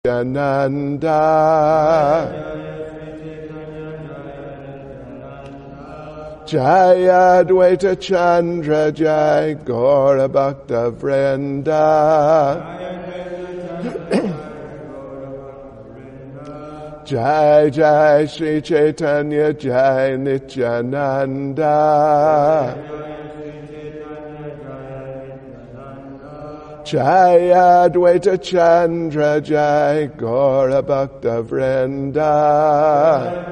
Nityananda. Jaya Advaita Chandra Jai Gaura Bhakta Vrinda. Jai Jai Shri Chaitanya Jai Nityananda. Jaya Advaita Chandra Jai Gaura Bhakta Vrinda.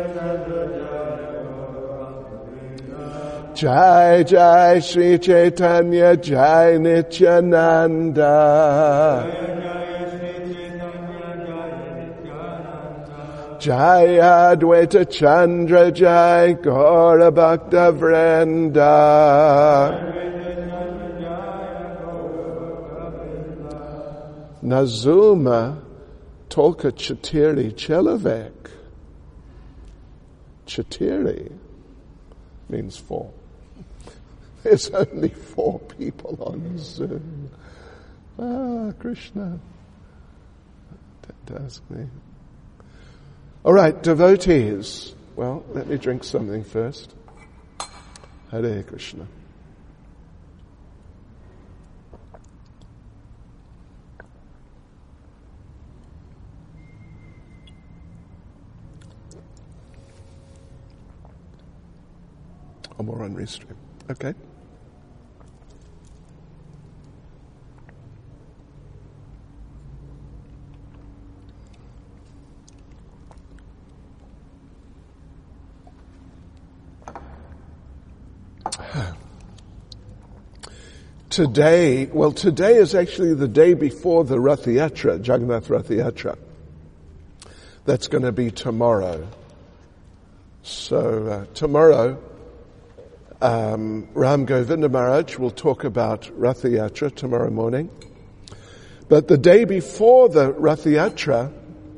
Jai Jai Shri Chaitanya Jai Nityananda. Jaya Advaita Chandra Jai Gaura Bhakta Vrinda. Nazuma Tolka Chatiri Chelavek. Chatiri means 4. There's only 4 people on Zoom. Krishna. Don't ask me. All right, devotees. Well, let me drink something first. Hare Krishna. Or more on Restream. Okay. Today is actually the day before the Rath Yatra, Jagannath Rath Yatra. That's going to be tomorrow. So tomorrow, Ram Govinda Maharaj will talk about Rath Yatra tomorrow morning. But the day before the Rath Yatra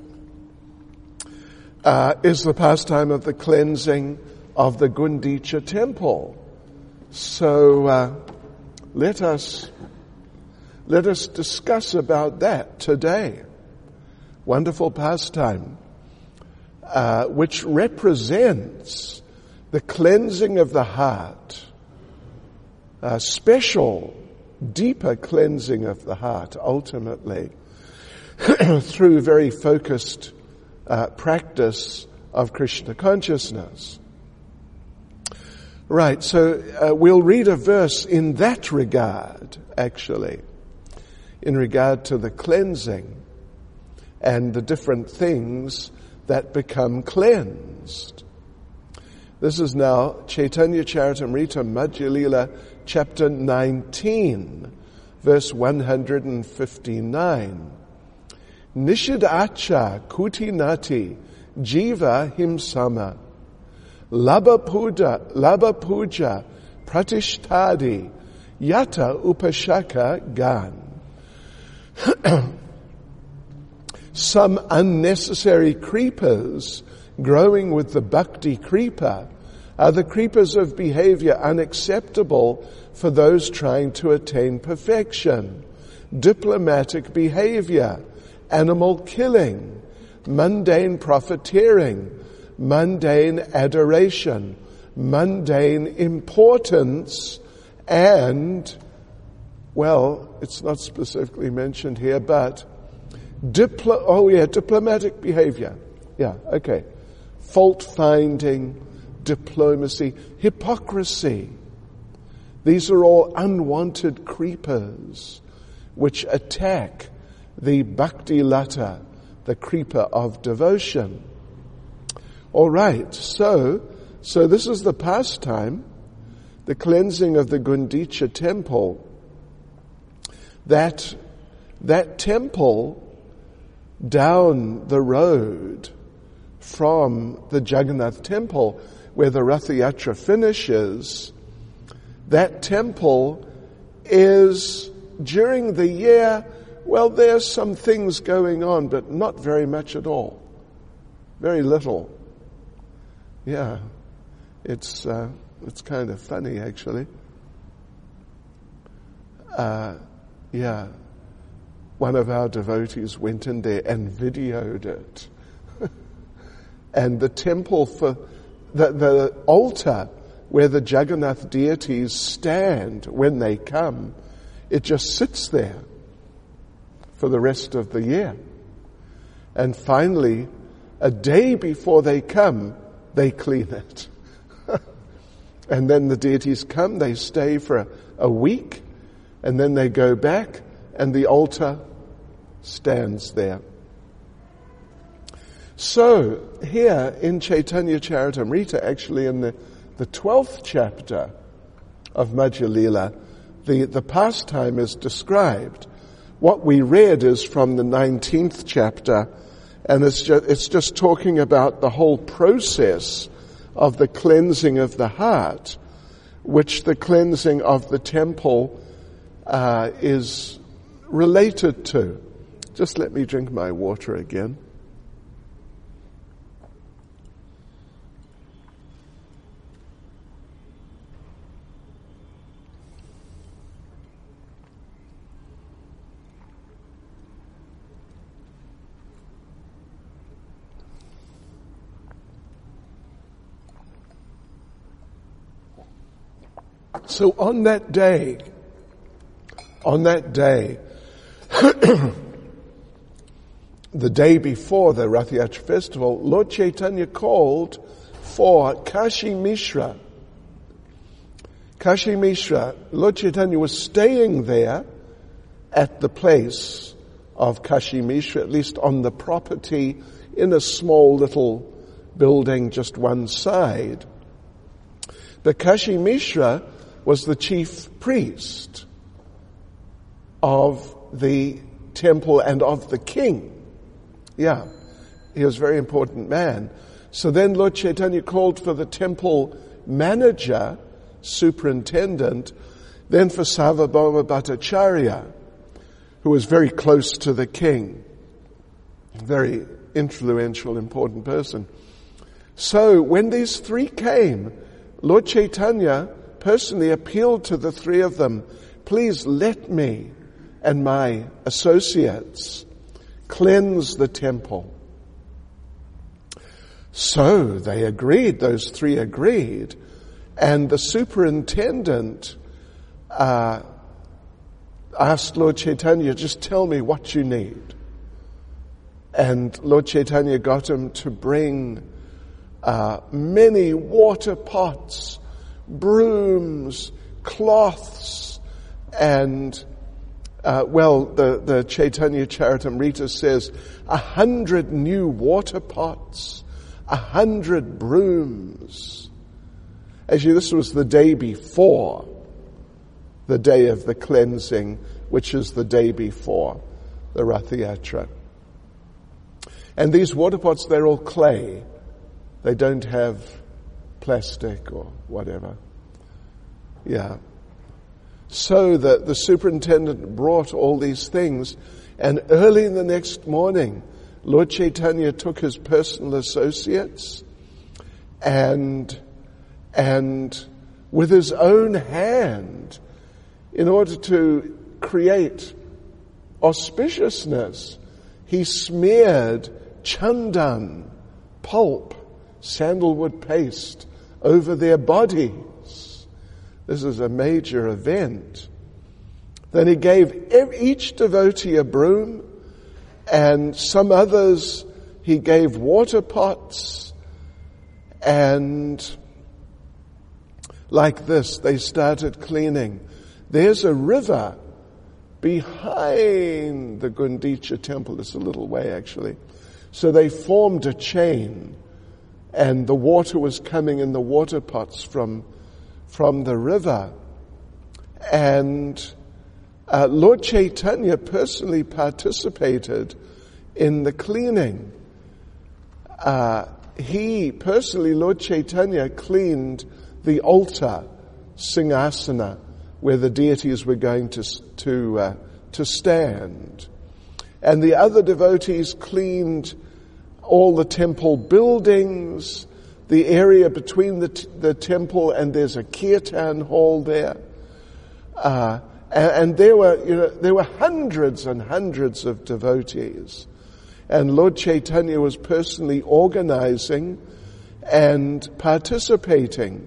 is the pastime of the cleansing of the Gundicha temple. So let us discuss about that today. Wonderful pastime, which represents the cleansing of the heart, a special, deeper cleansing of the heart, ultimately, through very focused practice of Krishna consciousness. Right, so we'll read a verse in that regard, actually, in regard to the cleansing and the different things that become cleansed. This is now Chaitanya Charitamrita Madhya Lila, chapter 19, verse 159. Nishidacha kutinati jiva himsama labha puja pratishtadi yata upashaka gan. Some unnecessary creepers growing with the bhakti creeper are the creepers of behavior unacceptable for those trying to attain perfection. Diplomatic behavior, animal killing, mundane profiteering, mundane adoration, mundane importance, and, well, it's not specifically mentioned here, but diplomatic behavior. Yeah, okay. Fault-finding, diplomacy, hypocrisy. These are all unwanted creepers which attack the bhakti lata, the creeper of devotion. All right, so this is the pastime, the cleansing of the Gundicha temple. That temple down the road from the Jagannath temple, where the Rath Yatra finishes, that temple is, during the year, well, there's some things going on, but not very much at all. Very little. Yeah, it's kind of funny, actually. one of our devotees went in there and videoed it. And the temple for the altar where the Jagannath deities stand when they come, it just sits there for the rest of the year. And finally, a day before they come, they clean it. And then the deities come, they stay for a week, and then they go back, and the altar stands there. So, here in Chaitanya Charitamrita, actually in the 12th chapter of Madhya Lila, the pastime is described. What we read is from the 19th chapter, and it's just talking about the whole process of the cleansing of the heart, which the cleansing of the temple is related to. Just let me drink my water again. So on that day, the day before the Rath Yatra festival, Lord Chaitanya called for Kashi Mishra. Kashi Mishra, Lord Chaitanya was staying there at the place of Kashi Mishra, at least on the property, in a small little building just one side. But Kashi Mishra was the chief priest of the temple and of the king. Yeah, he was a very important man. So then Lord Chaitanya called for the temple manager, superintendent, then for Sarvabhauma Bhattacharya, who was very close to the king, very influential, important person. So when these three came, Lord Chaitanya personally appealed to the three of them, please let me and my associates cleanse the temple. So they agreed, those three agreed, and the superintendent asked Lord Chaitanya, just tell me what you need. And Lord Chaitanya got him to bring many water pots, brooms, cloths, and the Chaitanya Charitamrita says 100 new water pots, 100 brooms. Actually, this was the day before the day of the cleansing, which is the day before the Rath Yatra. And these water pots, they're all clay. They don't have plastic or whatever. Yeah. So the superintendent brought all these things, and early in the next morning, Lord Chaitanya took his personal associates and with his own hand, in order to create auspiciousness, he smeared chandan, pulp, sandalwood paste over their bodies. This is a major event. Then he gave each devotee a broom, and some others he gave water pots, and like this they started cleaning. There's a river behind the Gundicha temple. It's a little way actually. So they formed a chain, and the water was coming in the water pots from the river. And Lord Chaitanya personally participated in the cleaning. Lord Chaitanya cleaned the altar, Singasana, where the deities were going to stand. And the other devotees cleaned all the temple buildings, the area between the temple, and there's a kirtan hall there. And there were hundreds and hundreds of devotees. And Lord Chaitanya was personally organizing and participating.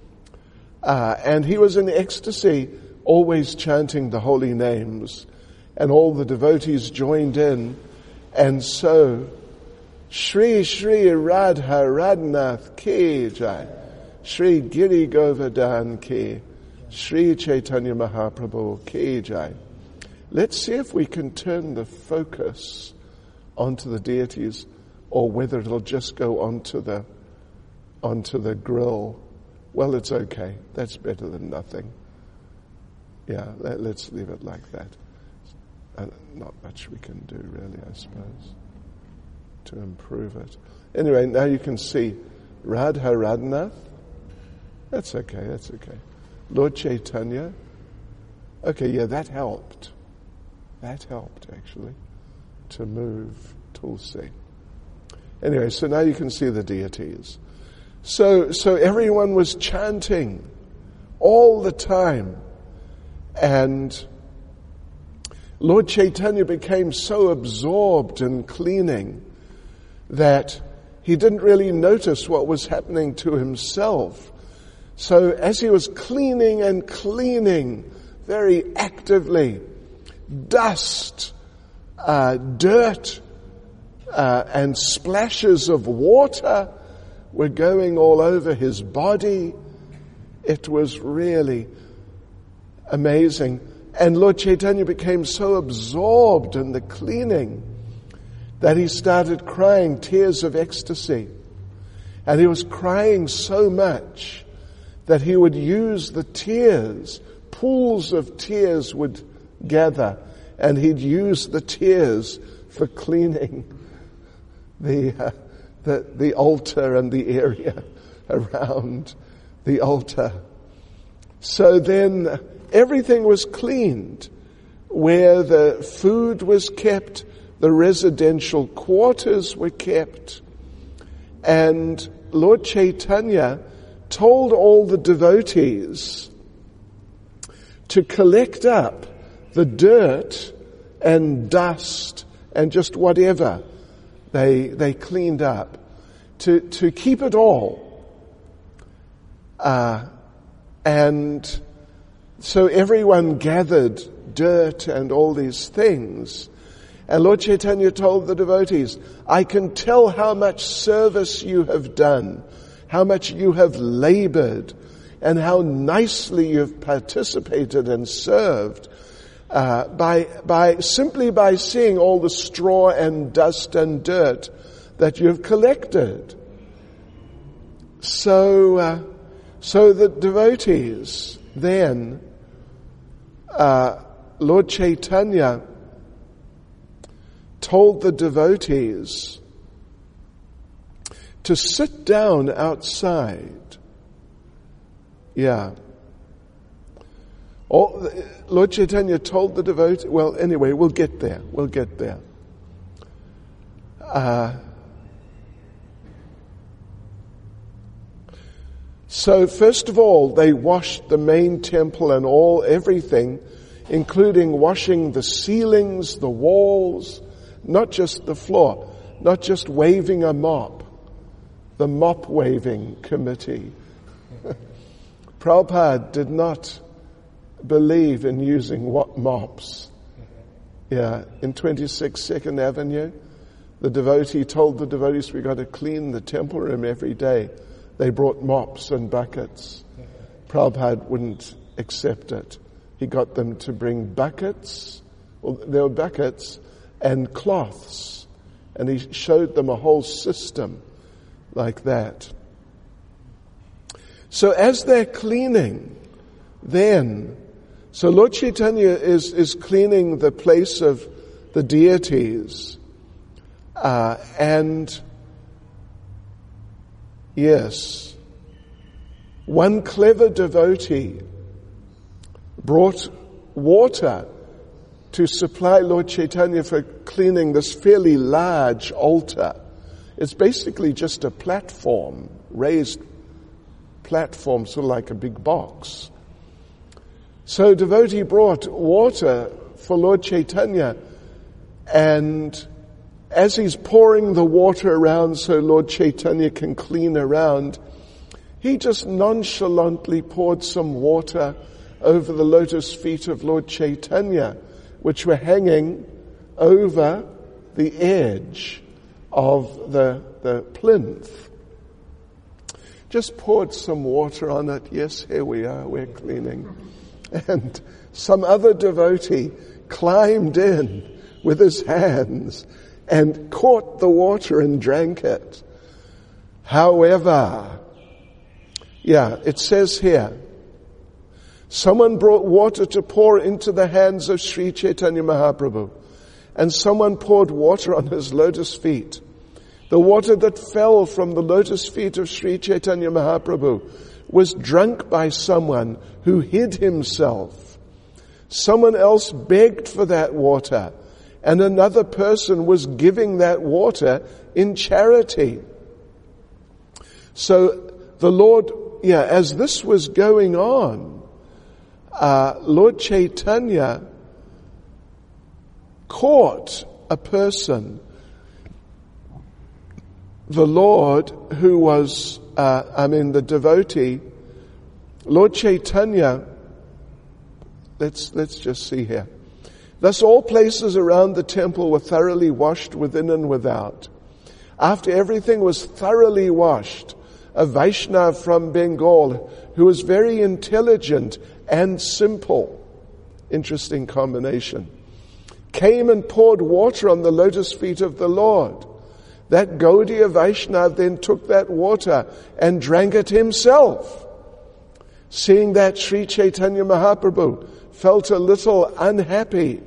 And he was in ecstasy, always chanting the holy names. And all the devotees joined in. And so, Shri Shri Radha Radhanath Ki Jai, Shri Giri Govardhan Ki, Shri Chaitanya Mahaprabhu Ki Jai. Let's see if we can turn the focus onto the deities, or whether it'll just go onto the grill. Well, it's okay. That's better than nothing. Yeah, let's leave it like that. Not much we can do, really, I suppose, to improve it. Anyway, now you can see Radha Radhanath. That's okay. Lord Chaitanya. Okay, yeah, that helped. That helped, actually, to move Tulsi. Anyway, so now you can see the deities. So everyone was chanting all the time. And Lord Chaitanya became so absorbed in cleaning that he didn't really notice what was happening to himself. So as he was cleaning and cleaning very actively, dust, dirt, and splashes of water were going all over his body. It was really amazing. And Lord Chaitanya became so absorbed in the cleaning that he started crying tears of ecstasy. And he was crying so much that he would use the tears, pools of tears would gather, and he'd use the tears for cleaning the altar and the area around the altar. So then everything was cleaned. Where the food was kept, the residential quarters were kept. And Lord Chaitanya told all the devotees to collect up the dirt and dust and just whatever they cleaned up, to keep it all. And so everyone gathered dirt and all these things. And Lord Chaitanya told the devotees, I can tell how much service you have done, how much you have labored, and how nicely you've participated and served simply by seeing all the straw and dust and dirt that you've collected. So the devotees then, Lord Chaitanya told the devotees to sit down outside. Yeah. Lord Chaitanya told the devotees, well, anyway, we'll get there. So first of all, they washed the main temple and everything, including washing the ceilings, the walls, not just the floor, not just waving a mop, the mop waving committee. Prabhupada did not believe in using mops. Yeah, in 26 Second Avenue, the devotee told the devotees, we got to clean the temple room every day. They brought mops and buckets. Prabhupada wouldn't accept it. He got them to bring buckets. Well, there were buckets and cloths. And he showed them a whole system like that. So as they're cleaning, so Lord Chaitanya is cleaning the place of the deities. And yes, one clever devotee brought water to supply Lord Chaitanya for cleaning this fairly large altar. It's basically just a platform, raised platform, sort of like a big box. So devotee brought water for Lord Chaitanya, and as he's pouring the water around so Lord Chaitanya can clean around, he just nonchalantly poured some water over the lotus feet of Lord Chaitanya, which were hanging over the edge of the plinth. Just poured some water on it. Yes, here we are, we're cleaning. And some other devotee climbed in with his hands and caught the water and drank it. However, it says here, someone brought water to pour into the hands of Sri Chaitanya Mahaprabhu, and someone poured water on his lotus feet. The water that fell from the lotus feet of Sri Chaitanya Mahaprabhu was drunk by someone who hid himself. Someone else begged for that water, and another person was giving that water in charity. So the Lord, as this was going on, Lord Chaitanya caught a person, the Lord who was, the devotee, Lord Chaitanya, let's just see here. Thus all places around the temple were thoroughly washed within and without. After everything was thoroughly washed, a Vaishnav from Bengal, who was very intelligent and simple, interesting combination, came and poured water on the lotus feet of the Lord. That Gaudiya Vaishnav then took that water and drank it himself. Seeing that, Sri Chaitanya Mahaprabhu felt a little unhappy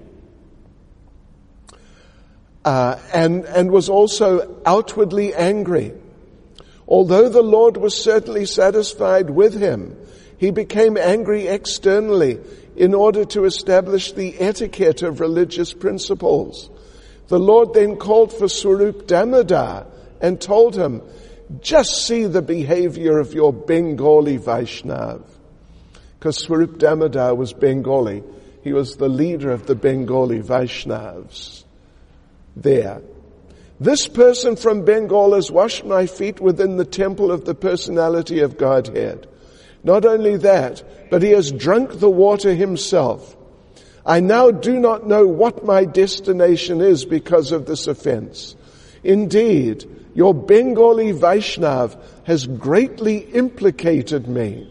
and was also outwardly angry. Although the Lord was certainly satisfied with him, he became angry externally in order to establish the etiquette of religious principles. The Lord then called for Swarup Damodar and told him, just see the behavior of your Bengali Vaishnav. Because Swarup Damodar was Bengali. He was the leader of the Bengali Vaishnavas there. This person from Bengal has washed my feet within the temple of the personality of Godhead. Not only that, but he has drunk the water himself. I now do not know what my destination is because of this offense. Indeed, your Bengali Vaishnav has greatly implicated me.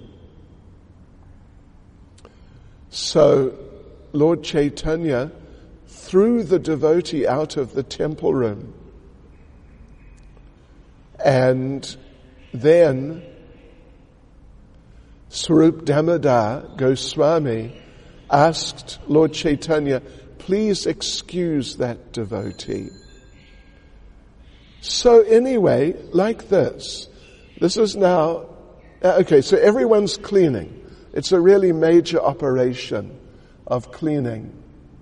So, Lord Chaitanya threw the devotee out of the temple room. And then Swarup Damodar Goswami asked Lord Chaitanya, please excuse that devotee. So anyway, like this is now, so everyone's cleaning. It's a really major operation of cleaning.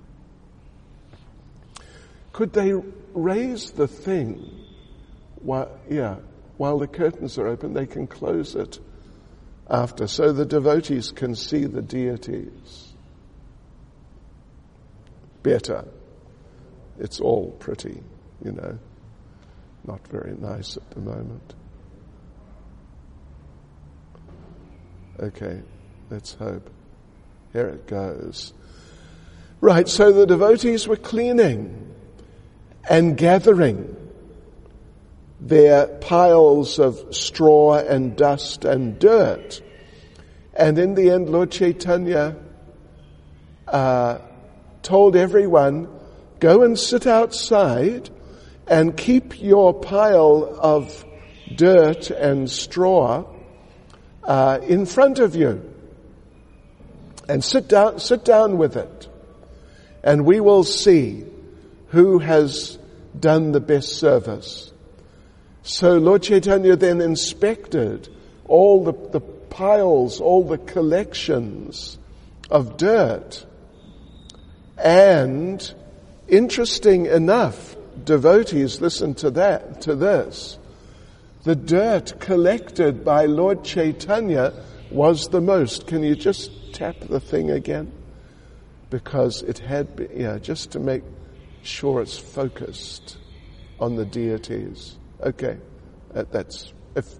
Could they raise the thing while the curtains are open? They can close it after, so the devotees can see the deities better. It's all pretty, not very nice at the moment. Okay, let's hope. Here it goes. Right, so the devotees were cleaning and gathering their piles of straw and dust and dirt. And in the end, Lord Chaitanya told everyone, go and sit outside and keep your pile of dirt and straw in front of you. And sit down with it. And we will see who has done the best service. So Lord Chaitanya then inspected all the piles, all the collections of dirt. And interesting enough, devotees, listen to this. The dirt collected by Lord Chaitanya was the most. Can you just tap the thing again? Because it had been, just to make sure it's focused on the deities. Okay, that's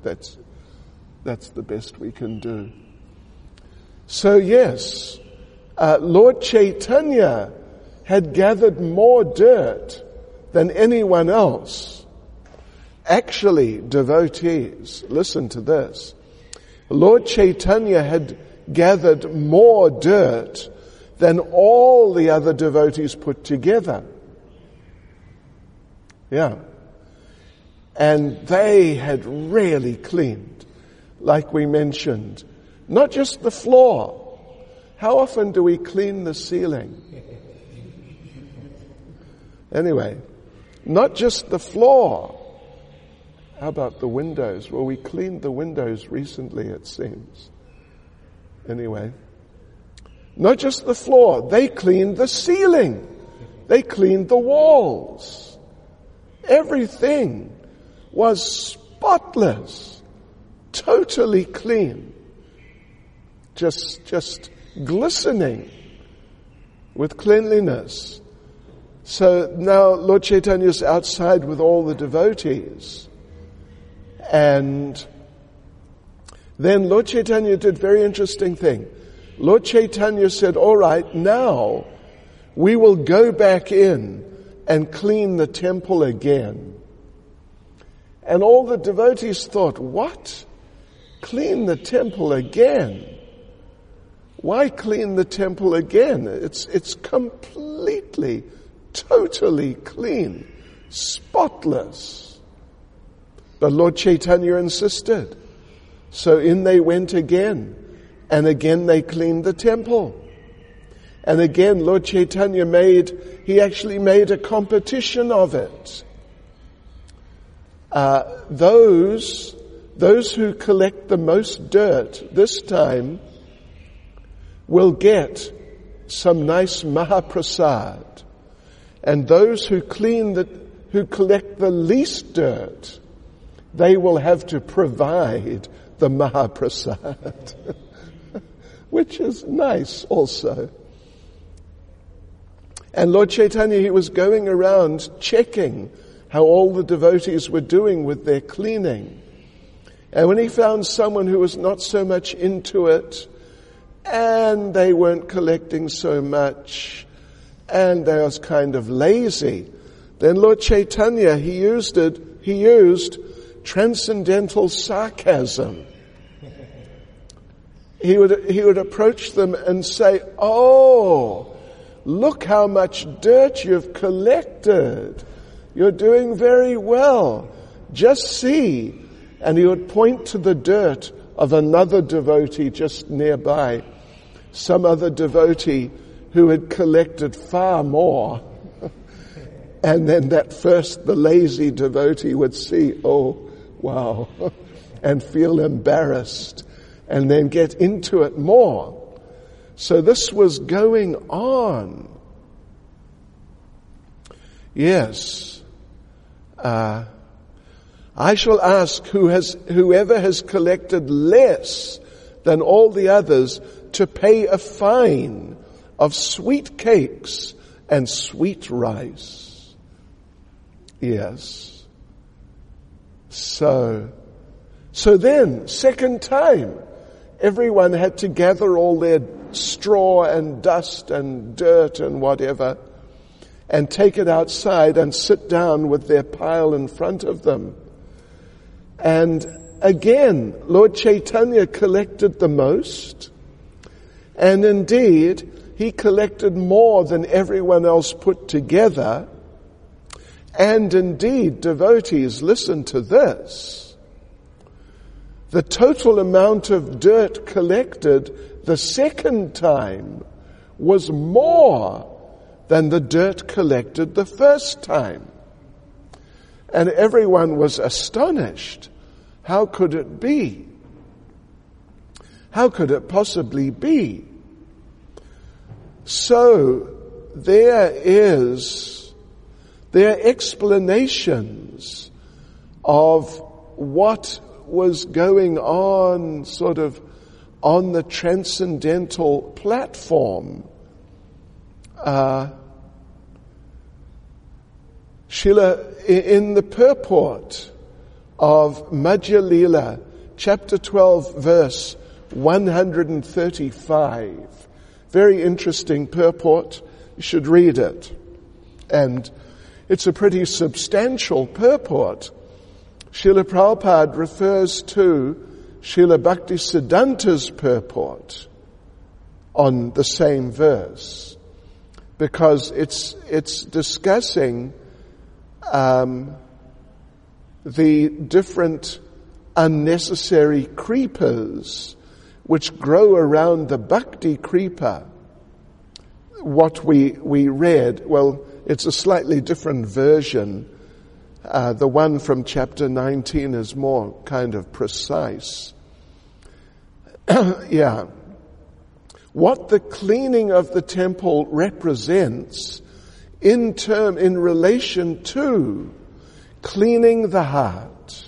the best we can do. So yes, Lord Chaitanya had gathered more dirt than anyone else. Actually, devotees, listen to this. Lord Chaitanya had gathered more dirt than all the other devotees put together. Yeah. And they had really cleaned, like we mentioned, not just the floor. How often do we clean the ceiling? Anyway, not just the floor. How about the windows? Well, we cleaned the windows recently, it seems. Anyway, not just the floor. They cleaned the ceiling. They cleaned the walls. Everything was spotless, totally clean, just glistening with cleanliness. So now Lord Chaitanya is outside with all the devotees. And then Lord Chaitanya did a very interesting thing. Lord Chaitanya said, all right, now we will go back in and clean the temple again. And all the devotees thought, what? Clean the temple again? Why clean the temple again? It's completely, totally clean, spotless. But Lord Chaitanya insisted. So in they went again, and again they cleaned the temple. And again Lord Chaitanya he actually made a competition of it. Those who collect the most dirt this time will get some nice Mahaprasad. And those who collect the least dirt, they will have to provide the Mahaprasad. Which is nice also. And Lord Chaitanya, he was going around checking how all the devotees were doing with their cleaning. And when he found someone who was not so much into it, and they weren't collecting so much, and they was kind of lazy, then Lord Chaitanya, he used transcendental sarcasm. He would approach them and say, oh, look how much dirt you've collected. You're doing very well. Just see. And he would point to the dirt of another devotee just nearby. Some other devotee who had collected far more. And then the lazy devotee would see, oh, wow, and feel embarrassed, and then get into it more. So this was going on. Yes. I shall ask whoever has collected less than all the others to pay a fine of sweet cakes and sweet rice. Yes. So then, second time, everyone had to gather all their straw and dust and dirt and whatever and take it outside and sit down with their pile in front of them. And again, Lord Chaitanya collected the most, and indeed, he collected more than everyone else put together. And indeed, devotees, listen to this. The total amount of dirt collected the second time was more than the dirt collected the first time. And everyone was astonished. How could it be? How could it possibly be? So there are explanations of what was going on sort of on the transcendental platform. Srila, in the purport of Madhya Lila, chapter 12, verse 135, very interesting purport, you should read it. And it's a pretty substantial purport. Srila Prabhupada refers to Srila Bhaktisiddhanta's purport on the same verse, because it's discussing the different unnecessary creepers which grow around the bhakti creeper. What we read, well, it's a slightly different version. The one from chapter 19 is more kind of precise. Yeah. What the cleaning of the temple represents in relation to cleaning the heart.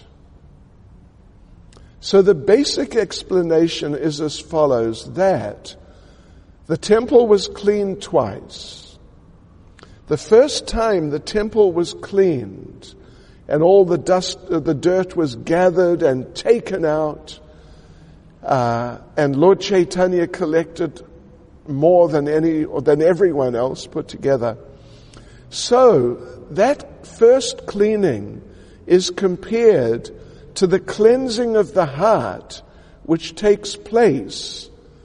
So the basic explanation is as follows, that the temple was cleaned twice. The first time the temple was cleaned and all the dirt was gathered and taken out, and Lord Chaitanya collected more than everyone else put together. So that first cleaning is compared to the cleansing of the heart which takes place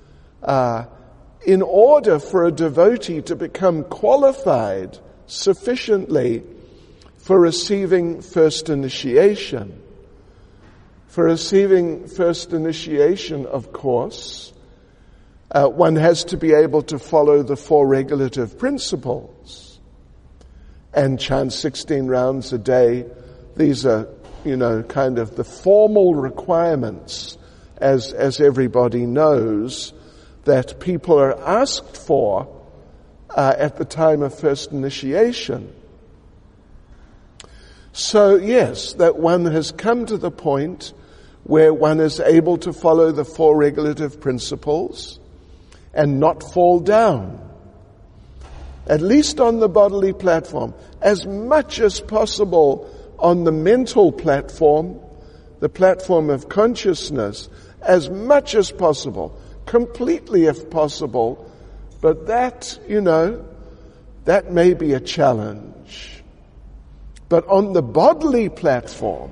in order for a devotee to become qualified sufficiently for receiving first initiation. For receiving first initiation, of course, one has to be able to follow the 4 regulative principles and chant 16 rounds a day. These are, kind of the formal requirements, as everybody knows, that people are asked for at the time of first initiation. So yes, that one has come to the point where one is able to follow the 4 regulative principles and not fall down, at least on the bodily platform, as much as possible on the mental platform, the platform of consciousness, as much as possible, completely if possible, but that may be a challenge. But on the bodily platform,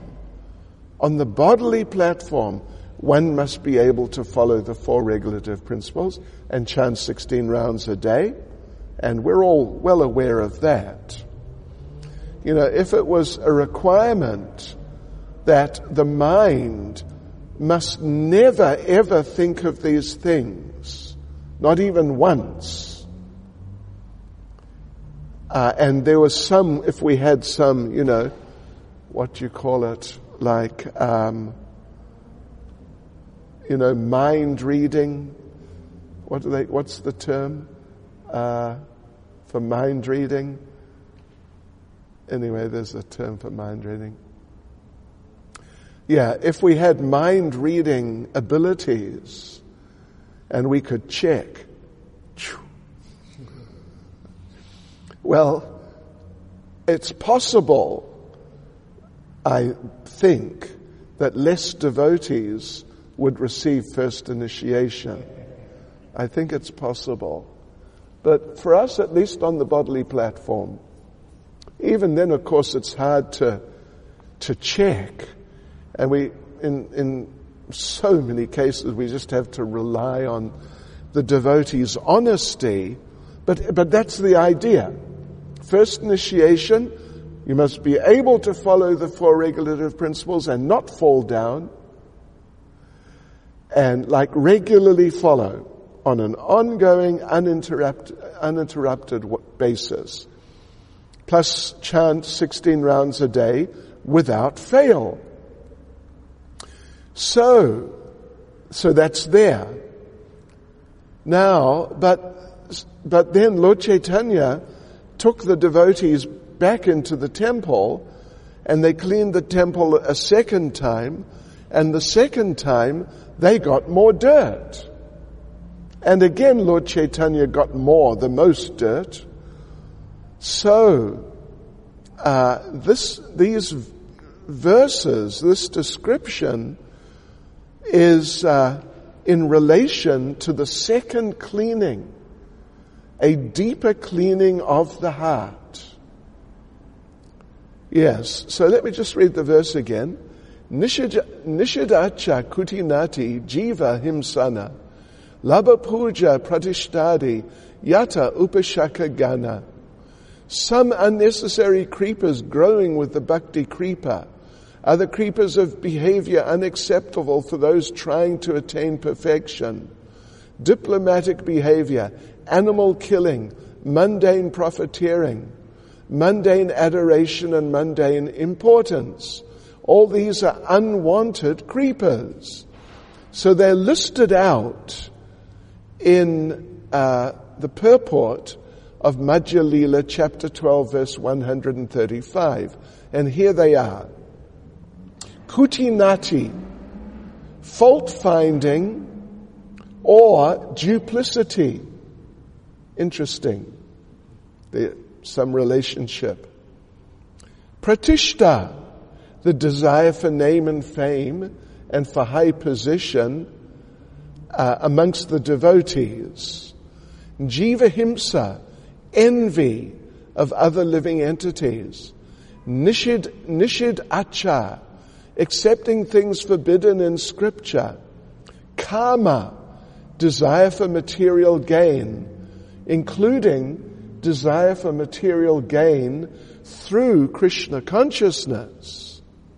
one must be able to follow the 4 regulative principles and chant 16 rounds a day, and we're all well aware of that. If it was a requirement that the mind must never ever think of these things, not even once, and there was if we had some, what you call it, like, mind reading. What's the term, for mind reading? Anyway, there's a term for mind reading. Yeah, if we had mind reading abilities and we could check, well, it's possible, I think, that less devotees would receive first initiation. I think it's possible. But for us, at least on the bodily platform, even then, of course, it's hard to check. And in so many cases, we just have to rely on the devotee's honesty. But that's the idea. First initiation, you must be able to follow the 4 regulative principles and not fall down, and regularly follow on an ongoing, uninterrupted basis. Plus chant 16 rounds a day without fail. So that's there. Now, but then Lord Chaitanya took the devotees back into the temple, and they cleaned the temple a second time, And the second time, they got more dirt. And again, Lord Chaitanya got more, the most dirt. So, these verses, this description is in relation to the second cleaning, a deeper cleaning of the heart. Yes, so let me just read the verse again. Nishidacha kutinati jiva himsana, labha puja pratishtadi yata upashaka gana. Some unnecessary creepers growing with the bhakti creeper are the creepers of behavior unacceptable for those trying to attain perfection. Diplomatic behavior, animal killing, mundane profiteering, mundane adoration and mundane importance. All these are unwanted creepers. So they're listed out in the purport of Madhya Lila chapter 12 verse 135. And here they are. Kutinati, fault-finding or duplicity. Interesting. There's some relationship. Pratishta, the desire for name and fame and for high position amongst the devotees. Jiva himsa, envy of other living entities. Nishid acha, accepting things forbidden in scripture. Kama, desire for material gain, including desire for material gain through Krishna consciousness.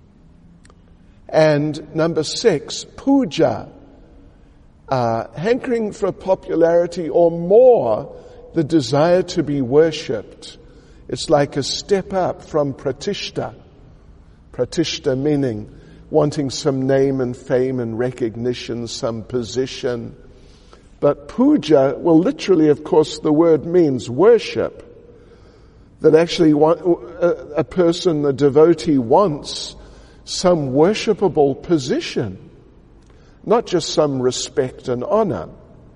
And number 6, puja, hankering for popularity or more, the desire to be worshipped. It's like a step up from pratishta. Pratishta meaning wanting some name and fame and recognition, some position. But puja, well, literally, of course, the word means worship. That actually a person, a devotee, wants some worshipable position, not just some respect and honor.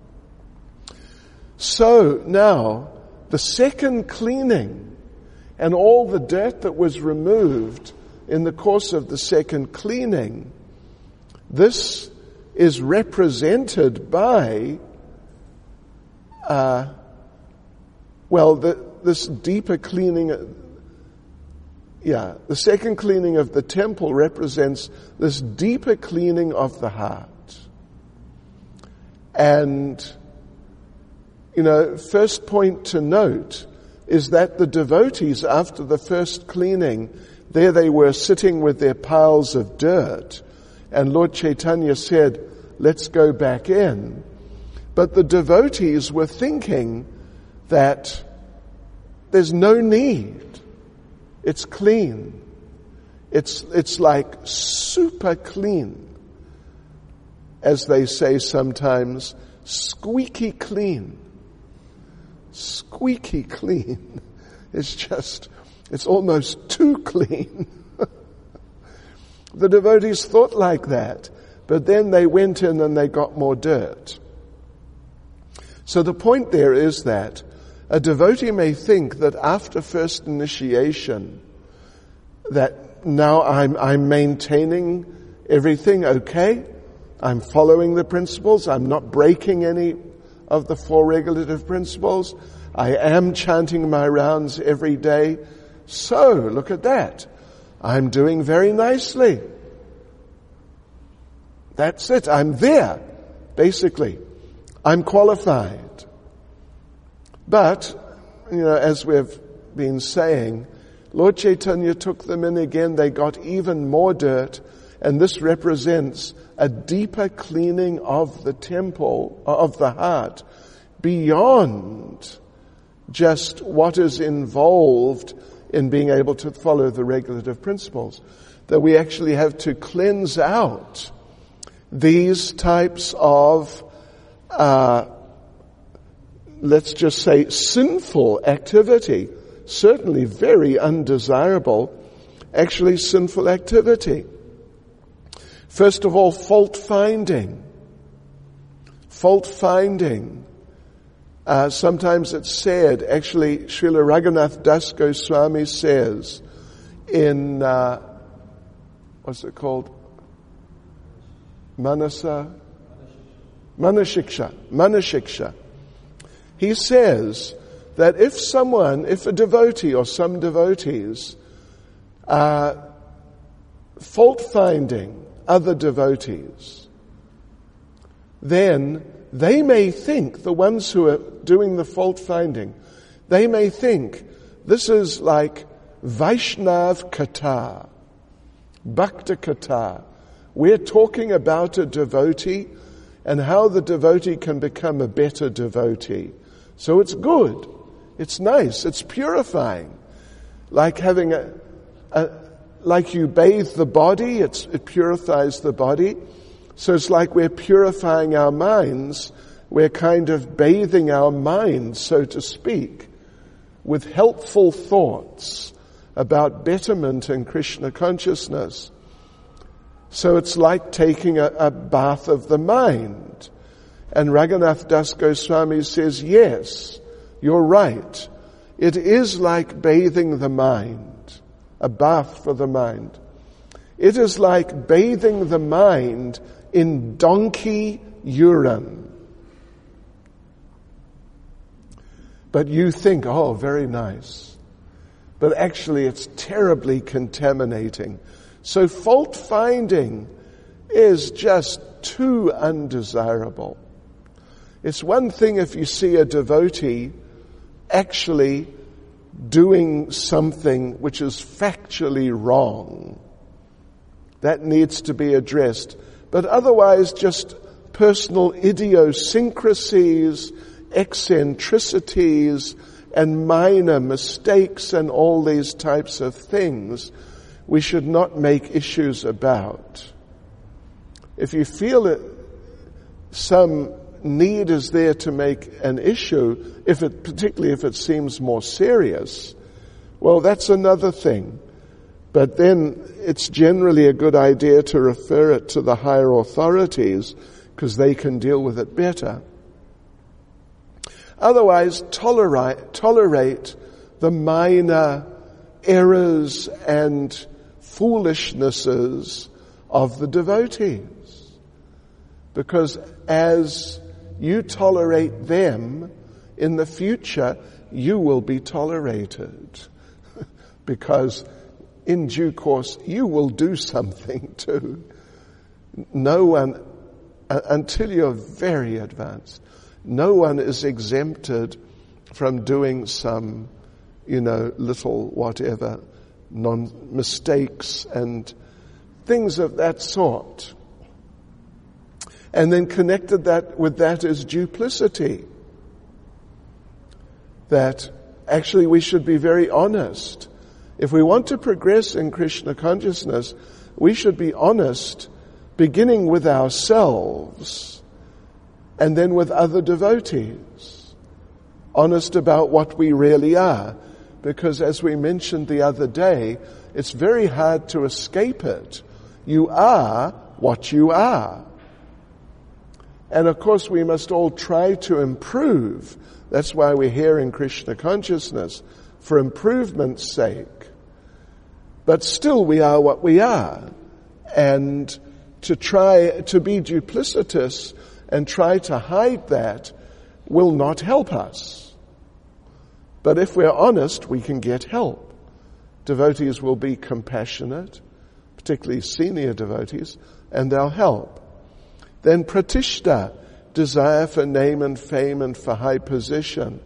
So now, the second cleaning and all the dirt that was removed in the course of the second cleaning, this is represented by, this deeper cleaning. The second cleaning of the temple represents this deeper cleaning of the heart. And, first point to note is that the devotees, after the first cleaning, there they were sitting with their piles of dirt. And Lord Chaitanya said, let's go back in. But the devotees were thinking that there's no need. It's clean. It's like super clean. As they say sometimes, squeaky clean. Squeaky clean. It's almost too clean. The devotees thought like that, but then they went in and they got more dirt. So the point there is that a devotee may think that after first initiation, that now I'm maintaining everything okay, I'm following the principles, I'm not breaking any of the 4 regulative principles, I am chanting my rounds every day. So, look at that. I'm doing very nicely. That's it. I'm there, basically. I'm qualified. But, as we've been saying, Lord Chaitanya took them in again. They got even more dirt. And this represents a deeper cleaning of the temple, of the heart, beyond just what is involved in being able to follow the regulative principles. That we actually have to cleanse out these types of, let's just say, sinful activity. Certainly very undesirable, actually sinful activity. First of all, fault finding. Fault finding. Sometimes it's said, actually, Srila Raghunath Das Goswami says in, what's it called? Manashiksha. He says that if a devotee or some devotees are fault-finding other devotees, then they may think, the ones who are doing the fault-finding, they may think this is like Vaishnav Katha, Bhakta Katha. We're talking about a devotee and how the devotee can become a better devotee. So it's good. It's nice. It's purifying. Like having like you bathe the body, it purifies the body. So it's like we're purifying our minds. We're kind of bathing our minds, so to speak, with helpful thoughts about betterment in Krishna consciousness. So it's like taking a bath of the mind. And Raghunath Das Goswami says, yes, you're right. It is like bathing the mind, a bath for the mind. It is like bathing the mind in donkey urine. But you think, oh, very nice. But actually it's terribly contaminating. So fault finding is just too undesirable. It's one thing if you see a devotee actually doing something which is factually wrong. That needs to be addressed. But otherwise just personal idiosyncrasies, eccentricities, and minor mistakes and all these types of things we should not make issues about. If you feel that some need is there to make an issue, particularly if it seems more serious, well, that's another thing. But then it's generally a good idea to refer it to the higher authorities because they can deal with it better. Otherwise, tolerate the minor errors and foolishnesses of the devotees. Because as you tolerate them, in the future, you will be tolerated. Because in due course, you will do something too. No one, until you're very advanced, no one is exempted from doing some, little whatever, mistakes and things of that sort. And then connected with that is duplicity. That actually we should be very honest. If we want to progress in Krishna consciousness, we should be honest, beginning with ourselves and then with other devotees. Honest about what we really are. Because as we mentioned the other day, it's very hard to escape it. You are what you are. And of course we must all try to improve. That's why we're here in Krishna consciousness, for improvement's sake. But still we are what we are. And to try to be duplicitous and try to hide that will not help us. But if we're honest, we can get help. Devotees will be compassionate, particularly senior devotees, and they'll help. Then pratishta, desire for name and fame and for high position.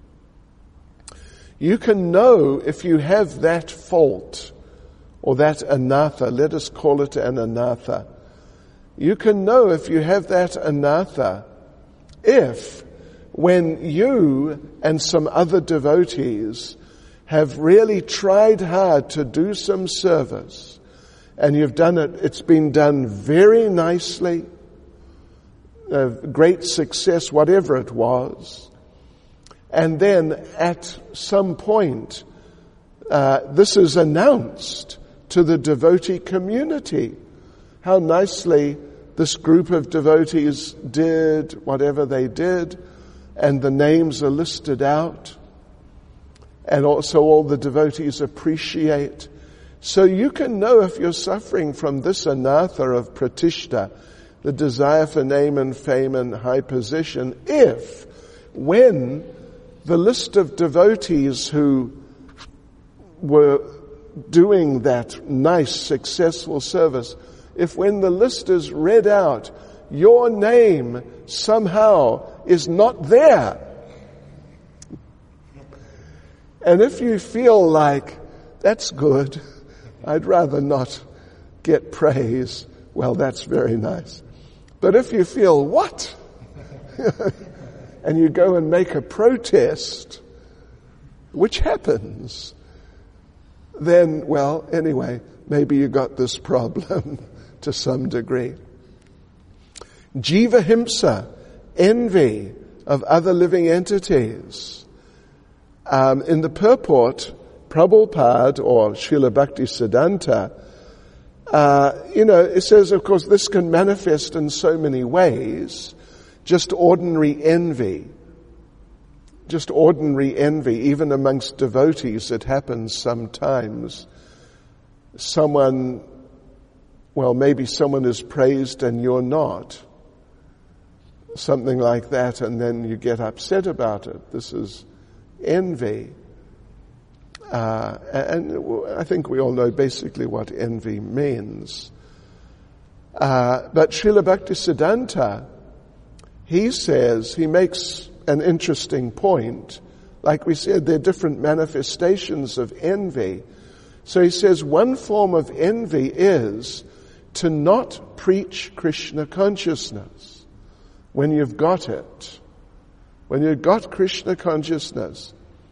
You can know if you have that fault or that anartha, let us call it an anartha. You can know if you have that anartha if when you and some other devotees have really tried hard to do some service and you've done it, it's been done very nicely, great success, whatever it was. And then at some point, this is announced to the devotee community. how nicely this group of devotees did whatever they did, and the names are listed out, and also all the devotees appreciate. So you can know if you're suffering from this anartha of pratishta, the desire for name and fame and high position, if when the list of devotees who were doing that nice, successful service, if when the list is read out, your name somehow is not there. And if you feel like, that's good, I'd rather not get praise, well, that's very nice. But if you feel, what? And you go and make a protest, which happens, then, well, anyway, maybe you got this problem to some degree. Jiva himsa, envy of other living entities. In the purport, Prabhupada or Srila Bhaktisiddhanta, it says, of course, this can manifest in so many ways. Just ordinary envy. Just ordinary envy, even amongst devotees, it happens sometimes. Maybe someone is praised and you're not. Something like that, and then you get upset about it. This is envy. And I think we all know basically what envy means. But Srila Bhaktisiddhanta, he makes an interesting point. Like we said, there are different manifestations of envy. So he says one form of envy is to not preach Krishna consciousness when you've got it. When you've got Krishna consciousness,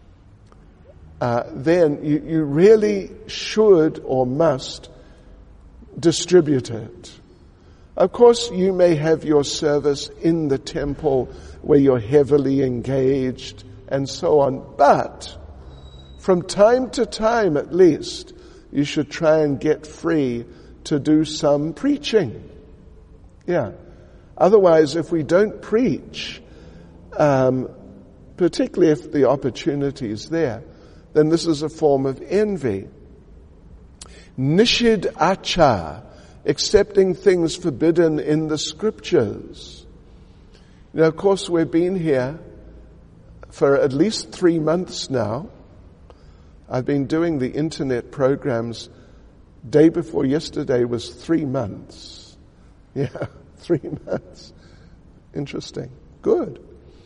then you really should or must distribute it. Of course, you may have your service in the temple where you're heavily engaged and so on, but from time to time at least, you should try and get free to do some preaching. Yeah. Otherwise, if we don't preach, particularly if the opportunity is there, then this is a form of envy. Nishid achar, accepting things forbidden in the scriptures. Of course, we've been here for at least 3 months now. I've been doing the internet programs. Day before yesterday was 3 months. Yeah, 3 months. Interesting. Good.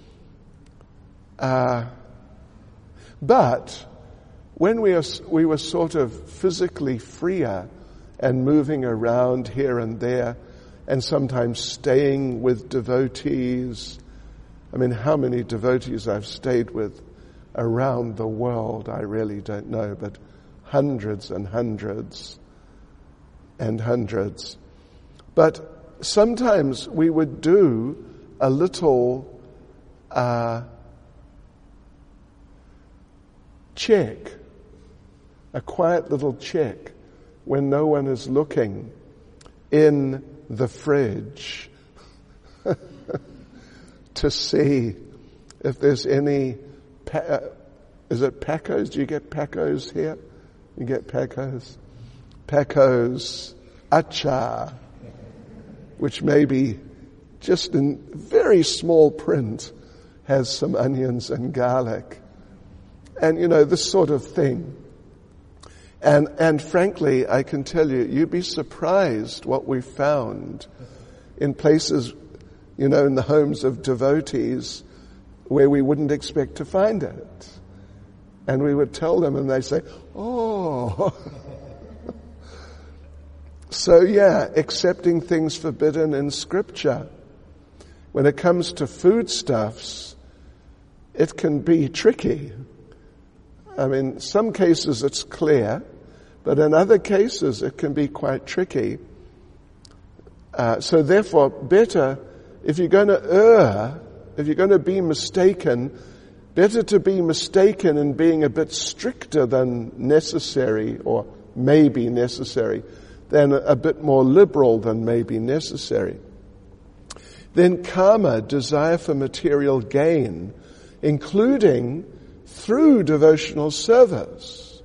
But when we were sort of physically freer and moving around here and there, and sometimes staying with devotees. I mean, how many devotees I've stayed with around the world, I really don't know, but hundreds and hundreds and hundreds. But sometimes we would do a little check, a quiet little check when no one is looking in the fridge to see if there's any, is it Pacos? Do you get Pacos here? You get Pacos? Pacos achar, which maybe just in very small print has some onions and garlic. And this sort of thing. And frankly, I can tell you, you'd be surprised what we found in places, in the homes of devotees where we wouldn't expect to find it. And we would tell them and they say, oh. So accepting things forbidden in scripture. When it comes to foodstuffs, it can be tricky. I mean, some cases it's clear, but in other cases it can be quite tricky. So therefore, better, if you're going to err, if you're going to be mistaken, better to be mistaken in being a bit stricter than necessary, or maybe necessary, than a bit more liberal than may be necessary. Then kama, desire for material gain, including through devotional service.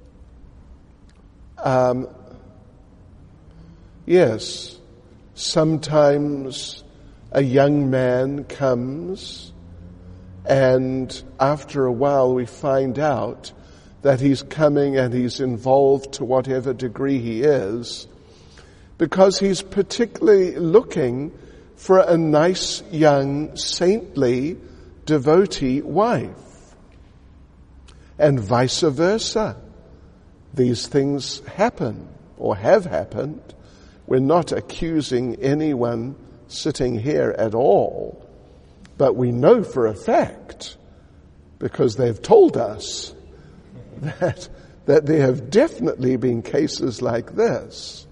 Yes, sometimes a young man comes and after a while we find out that he's coming and he's involved to whatever degree he is because he's particularly looking for a nice, young, saintly, devotee wife. And vice versa. These things happen or have happened. We're not accusing anyone sitting here at all, but we know for a fact, because they've told us, that there have definitely been cases like this.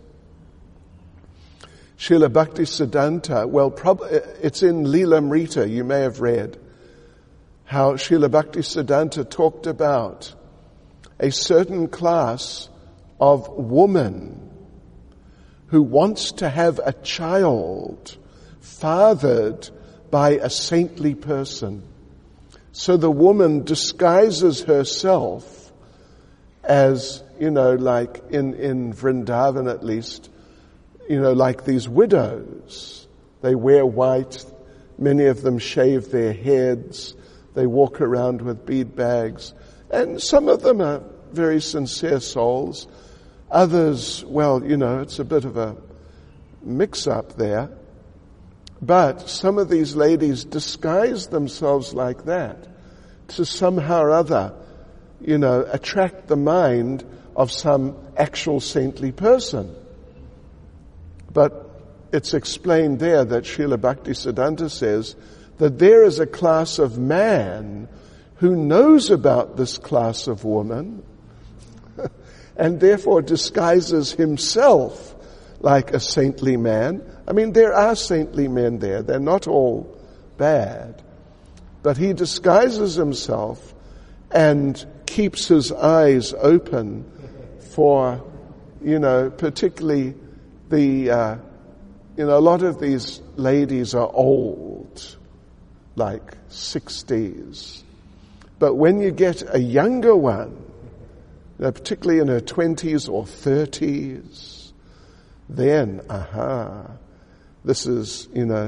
Srila Bhaktisiddhanta, it's in Lilamrita, you may have read, how Srila Bhaktisiddhanta talked about a certain class of woman who wants to have a child fathered by a saintly person. So the woman disguises herself as, like in Vrindavan at least, like these widows. They wear white, many of them shave their heads, they walk around with bead bags, and some of them are very sincere souls. Others, it's a bit of a mix-up there. But some of these ladies disguise themselves like that to somehow or other, attract the mind of some actual saintly person. But it's explained there that Srila Bhaktisiddhanta says that there is a class of man who knows about this class of woman and therefore disguises himself like a saintly man. I mean, there are saintly men there. They're not all bad. But he disguises himself and keeps his eyes open for, particularly a lot of these ladies are old, like 60s. But when you get a younger one, particularly in her 20s or 30s, then, this is,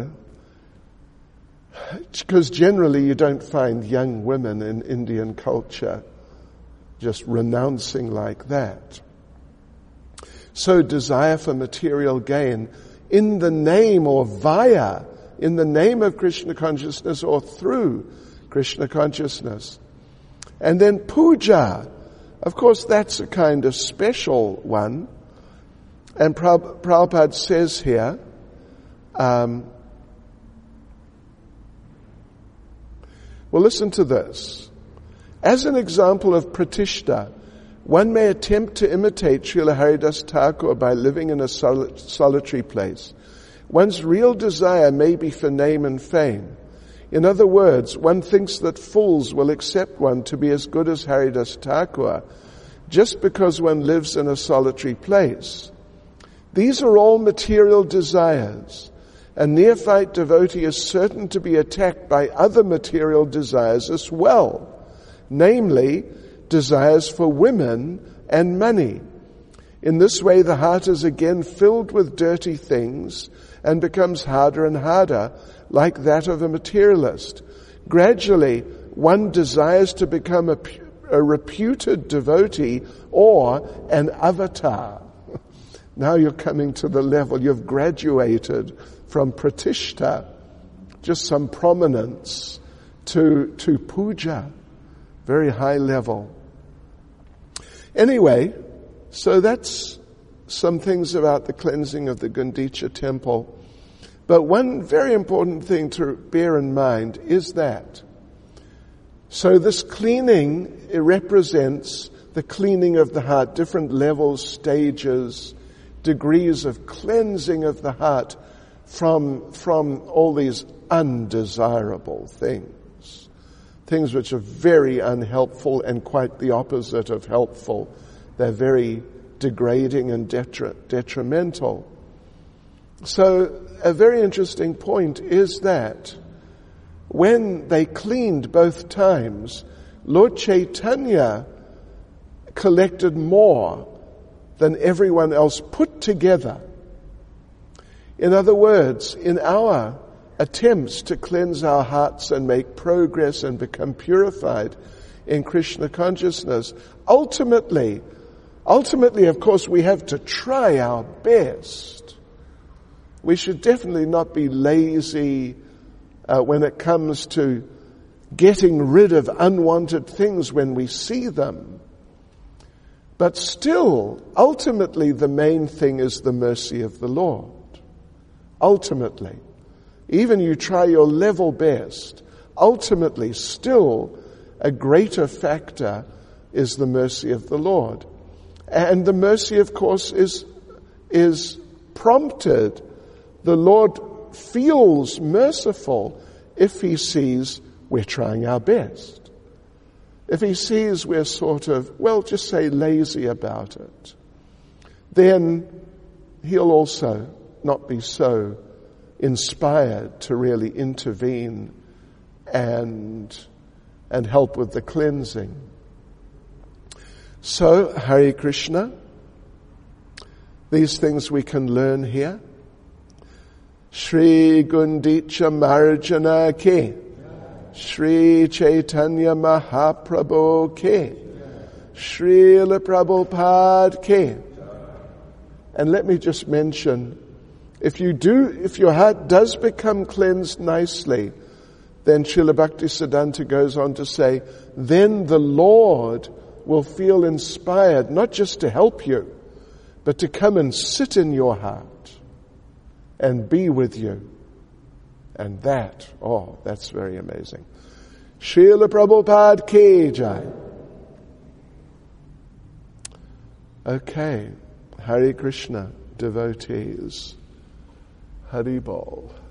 because generally you don't find young women in Indian culture just renouncing like that. So desire for material gain in the name or in the name of Krishna consciousness or through Krishna consciousness. And then puja. Of course, that's a kind of special one. And Prabhupada says here, listen to this. As an example of pratishta, one may attempt to imitate Srila Haridas Thakur by living in a solitary place. One's real desire may be for name and fame. In other words, one thinks that fools will accept one to be as good as Haridas Thakur just because one lives in a solitary place. These are all material desires. A neophyte devotee is certain to be attacked by other material desires as well, namely desires for women and money. In this way, the heart is again filled with dirty things and becomes harder and harder, like that of a materialist. Gradually, one desires to become a reputed devotee or an avatar. Now you're coming to the level, you've graduated from pratishta, just some prominence, to puja, very high level. Anyway, so that's some things about the cleansing of the Gundicha temple. But one very important thing to bear in mind is that. So this cleaning, it represents the cleaning of the heart, different levels, stages, degrees of cleansing of the heart from all these undesirable things which are very unhelpful and quite the opposite of helpful. They're very degrading and detrimental. So a very interesting point is that when they cleaned both times, Lord Chaitanya collected more than everyone else put together. In other words, in our attempts to cleanse our hearts and make progress and become purified in Krishna consciousness, ultimately, of course, we have to try our best. We should definitely not be lazy when it comes to getting rid of unwanted things when we see them. But still, ultimately, the main thing is the mercy of the Lord. Ultimately. Even you try your level best, ultimately, still, a greater factor is the mercy of the Lord. And the mercy, of course, is prompted. The Lord feels merciful if He sees we're trying our best. If He sees we're sort of, just say lazy about it, then He'll also not be so inspired to really intervene and help with the cleansing. So, Hare Krishna, these things we can learn here. Shri Gundicha Marjana Ke, Shri Chaitanya Mahaprabhu Ke, Srila Prabhupada Ke. And let me just mention, if your heart does become cleansed nicely, then Srila Bhaktisiddhanta goes on to say, then the Lord will feel inspired not just to help you, but to come and sit in your heart and be with you. And that's very amazing. Srila Prabhupada Ki Jai. Okay, Hare Krishna, devotees. Hari Bol.